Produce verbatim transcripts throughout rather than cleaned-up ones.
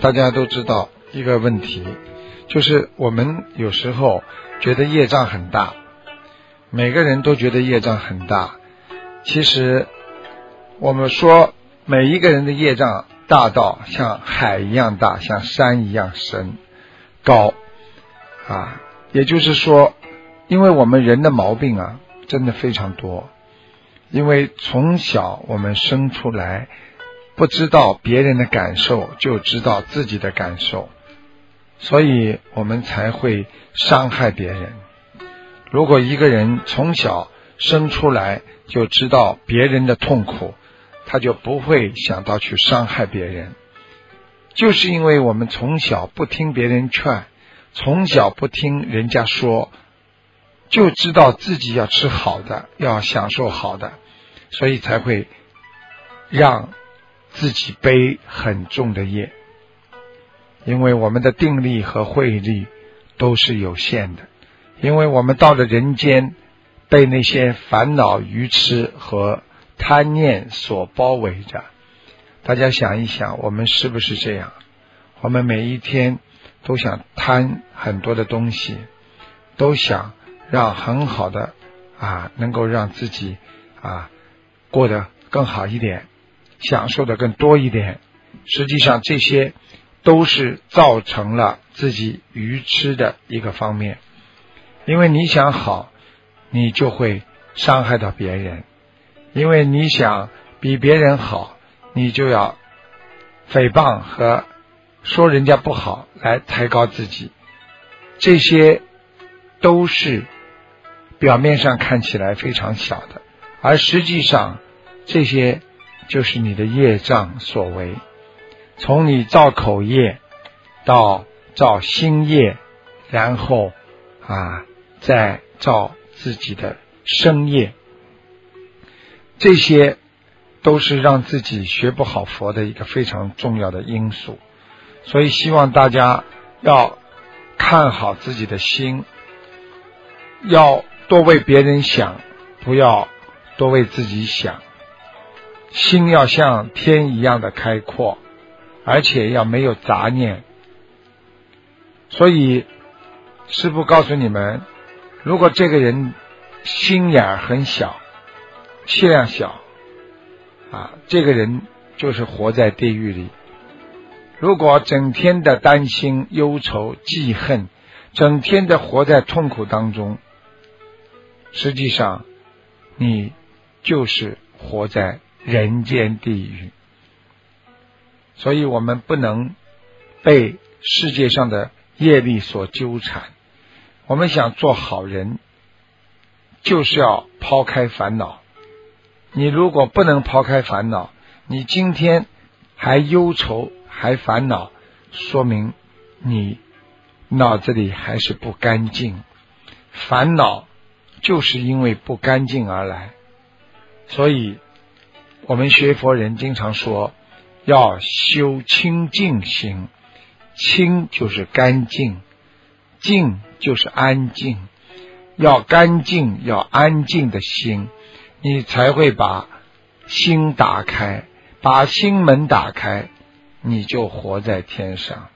大家都知道一个问题，就是我们有时候觉得业障很大，每个人都觉得业障很大。其实我们说每一个人的业障大到像海一样大，像山一样深高啊，也就是说，因为我们人的毛病啊真的非常多，因为从小我们生出来不知道别人的感受，就知道自己的感受，所以我们才会伤害别人。如果一个人从小生出来就知道别人的痛苦，他就不会想到去伤害别人。就是因为我们从小不听别人劝，从小不听人家说，就知道自己要吃好的，要享受好的，所以才会让自己背很重的业。因为我们的定力和慧力都是有限的，因为我们到了人间，被那些烦恼愚痴和贪念所包围着。大家想一想，我们是不是这样？我们每一天都想贪很多的东西，都想让很好的啊，能够让自己啊过得更好一点，享受的更多一点。实际上这些都是造成了自己愚痴的一个方面。因为你想好，你就会伤害到别人；因为你想比别人好，你就要诽谤和说人家不好来抬高自己。这些都是表面上看起来非常小的，而实际上这些就是你的业障所为。从你造口业到造心业，然后啊再造自己的身业，这些都是让自己学不好佛的一个非常重要的因素。所以希望大家要看好自己的心，要多为别人想，不要多为自己想。心要像天一样的开阔，而且要没有杂念。所以师父告诉你们，如果这个人心眼很小，气量小啊，这个人就是活在地狱里。如果整天的担心、忧愁、记恨，整天的活在痛苦当中，实际上你就是活在人间地狱。所以我们不能被世界上的业力所纠缠。我们想做好人，就是要抛开烦恼。你如果不能抛开烦恼，你今天还忧愁还烦恼，说明你脑子里还是不干净。烦恼就是因为不干净而来。所以我们学佛人经常说要修清净心，清就是干净，净就是安静。要干净要安静的心，你才会把心打开，把心门打开，你就活在天上。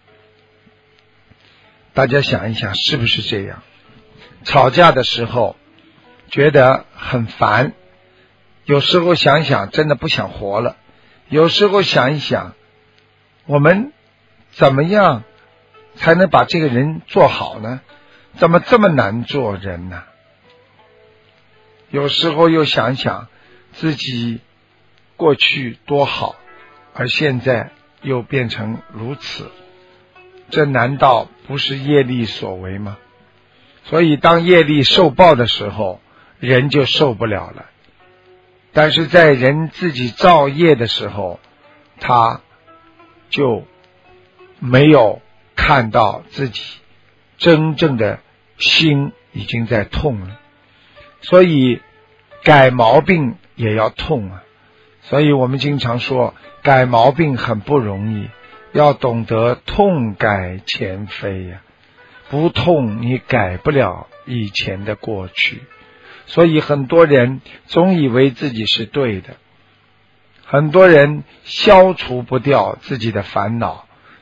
大家想一想，是不是这样？吵架的时候觉得很烦，有时候想想真的不想活了，有时候想一想，我们怎么样才能把这个人做好呢？怎么这么难做人呢？有时候又想想自己过去多好，而现在又变成如此，这难道不是业力所为吗？所以当业力受报的时候，人就受不了了。但是在人自己造业的时候，他就没有看到自己真正的心已经在痛了。所以改毛病也要痛啊。所以我们经常说改毛病很不容易，要懂得痛改前非呀、啊。不痛你改不了以前的过去。所以很多人总以为自己是对的，很多人消除不掉自己的烦恼，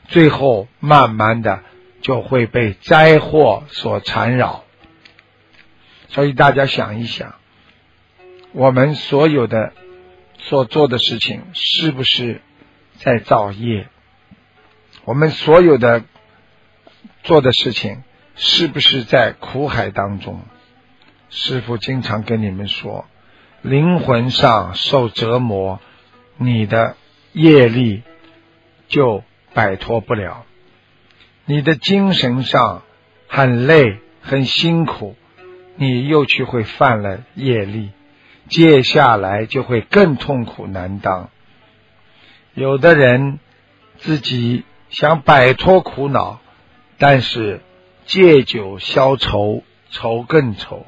最后慢慢的就会被灾祸所缠绕。所以大家想一想，我们所有的所做的事情是不是在造业？我们所有的做的事情是不是在苦海当中？师父经常跟你们说，灵魂上受折磨，你的业力就摆脱不了，你的精神上很累很辛苦，你又去会犯了业力，接下来就会更痛苦难当。有的人自己想摆脱苦恼，但是借酒消愁，愁更愁。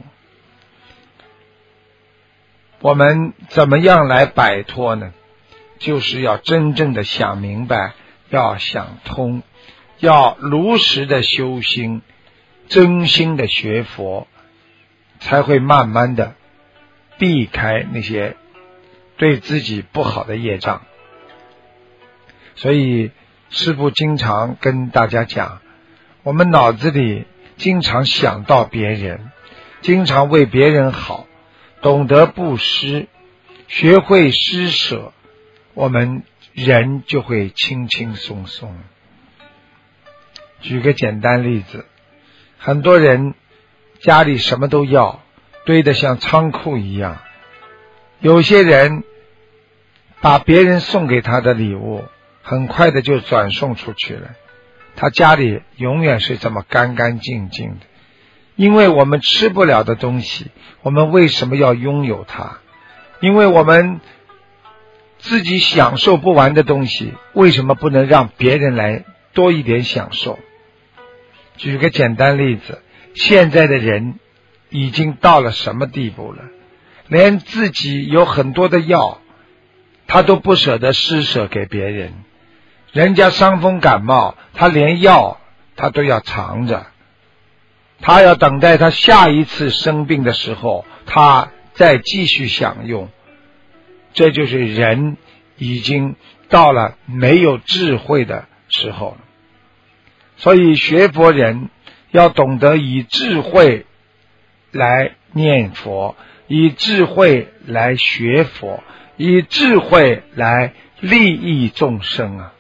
我们怎么样来摆脱呢？就是要真正的想明白，要想通，要如实的修心，真心的学佛，才会慢慢的避开那些对自己不好的业障。所以师父经常跟大家讲，我们脑子里经常想到别人，经常为别人好，懂得布施，学会施舍，我们人就会轻轻松松。举个简单例子，很多人家里什么都要，堆得像仓库一样。有些人把别人送给他的礼物很快的就转送出去了，他家里永远是这么干干净净的。因为我们吃不了的东西，我们为什么要拥有它？因为我们自己享受不完的东西，为什么不能让别人来多一点享受？举个简单例子，现在的人已经到了什么地步了？连自己有很多的药，他都不舍得施舍给别人。人家伤风感冒，他连药他都要藏着，他要等待他下一次生病的时候，他再继续享用。这就是人已经到了没有智慧的时候了。所以学佛人要懂得以智慧来念佛，以智慧来学佛，以智慧来利益众生啊！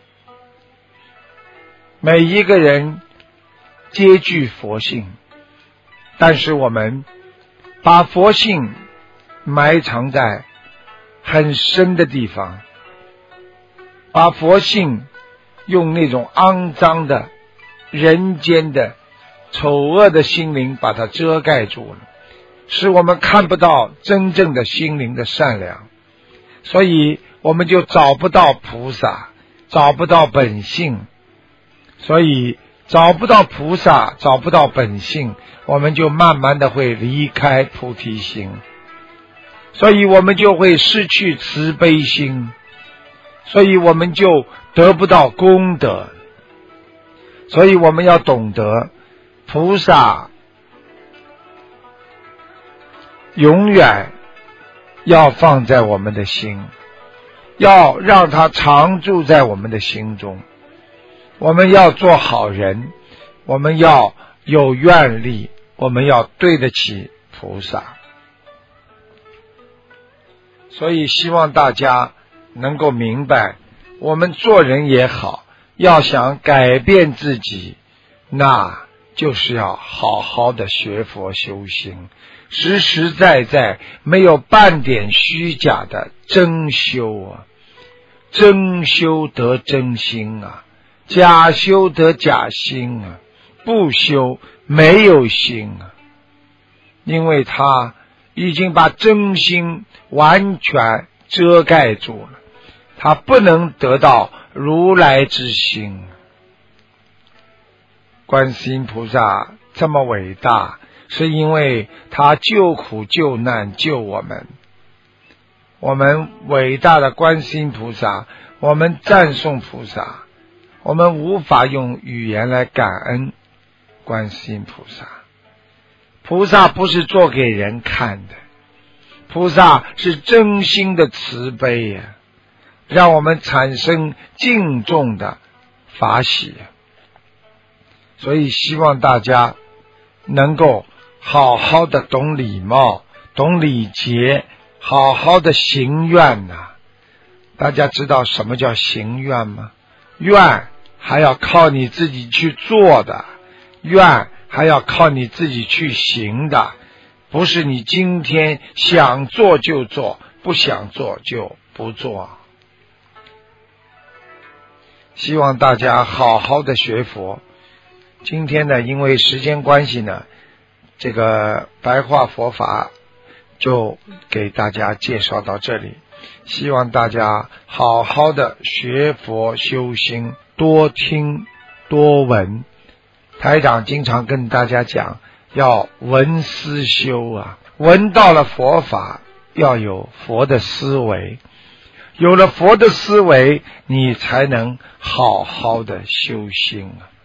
每一个人皆具佛性，但是我们把佛性埋藏在很深的地方，把佛性用那种肮脏的人间的丑恶的心灵把它遮盖住了，使我们看不到真正的心灵的善良，所以我们就找不到菩萨，找不到本性。所以找不到菩萨，找不到本性，我们就慢慢的会离开菩提心，所以我们就会失去慈悲心，所以我们就得不到功德。所以我们要懂得，菩萨永远要放在我们的心，要让它常住在我们的心中。我们要做好人，我们要有愿力，我们要对得起菩萨。所以希望大家能够明白，我们做人也好，要想改变自己，那就是要好好的学佛修心，实实在在，没有半点虚假的真修啊！真修得真心啊，假修得假心啊，不修没有心啊，因为他已经把真心完全遮盖住了，他不能得到如来之心。观世音菩萨这么伟大，是因为他救苦救难救我们。我们伟大的观世音菩萨，我们赞颂菩萨，我们无法用语言来感恩观世音菩萨。菩萨不是做给人看的，菩萨是真心的慈悲呀、啊，让我们产生敬重的法喜。所以希望大家能够好好的懂礼貌，懂礼节，好好的行愿呐、啊。大家知道什么叫行愿吗？愿还要靠你自己去做的，愿还要靠你自己去行的，不是你今天想做就做，不想做就不做。希望大家好好的学佛。今天呢，因为时间关系呢，这个白话佛法就给大家介绍到这里。希望大家好好的学佛修心，多听多闻。台长经常跟大家讲，要闻思修啊，闻到了佛法，要有佛的思维，有了佛的思维，你才能好好的修心啊。